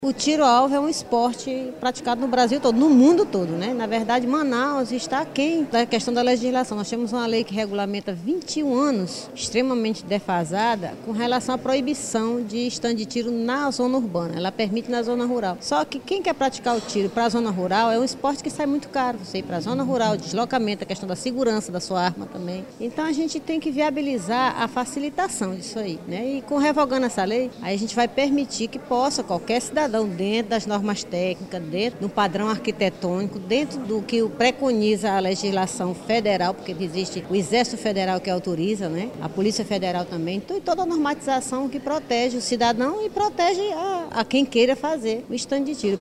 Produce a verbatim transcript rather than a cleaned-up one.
O tiro-alvo é um esporte praticado no Brasil todo, no mundo todo, né? Na verdade, Manaus está aquém da questão da legislação. Nós temos uma lei que regulamenta vinte e um anos, extremamente defasada, com relação à proibição de stand de tiro na zona urbana. Ela permite na zona rural. Só que quem quer praticar o tiro para a zona rural é um esporte que sai muito caro. Você ir para a zona rural, deslocamento, a questão da segurança da sua arma também. Então a gente tem que viabilizar a facilitação disso aí, né? E com revogando essa lei, aí a gente vai permitir que possa qualquer cidadão dentro das normas técnicas, dentro do padrão arquitetônico, dentro do que preconiza a legislação federal, porque existe o Exército Federal que autoriza, né? A Polícia Federal também, então, e toda a normatização que protege o cidadão e protege a, a quem queira fazer o stand de tiro.